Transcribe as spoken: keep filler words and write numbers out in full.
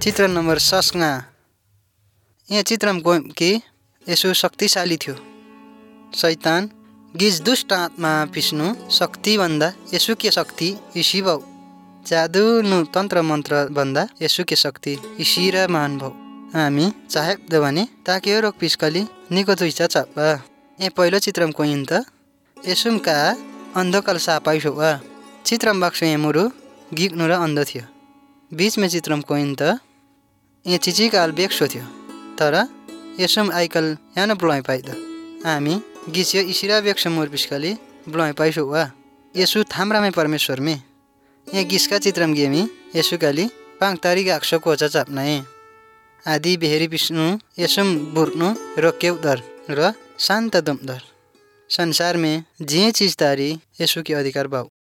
चित्र नंबर सस्ना यहाँ चित्रमा गयौँ कि यसो शक्तिशाली थियो। शैतान गिज दुष्ट आत्मा पिस्नु शक्तिभन्दा यसो के शक्ति इसी भाउ जादु नु तन्त्र मन्त्र भन्दा यसो के शक्ति इसी र महान भाउ हामी चाहेक दवाने ताके रोग पिस्कली निको तुइचा चाप्पा ए पहिलो चित्रमा कोइन त यसुमका अन्धकल सापाइ सोवा चित्रमा बाक्सो एमुरु गिग्नु र अन्ध थियो। बीचमा चित्रमा कोइन त ए चिचिकाल बेक्सो थियो तर यसुम आइकल यानो ब्लय पाइद हामी गिस्यो इसिरा बेक्सो मोर पिस्कली ब्लय पाइसो वा यसु थाम्रामै परमेश्वर मे ए गिस्का चित्रमा गेमी यसु काली पाङ तारिका अक्सो कोचा चाप्नाए आदि बेहेरी पिस्नु यसुम बुर्नु रोक्यौ दर र शान्त दम दर संसार में जे चीज तारी यसु के अधिकार भाव।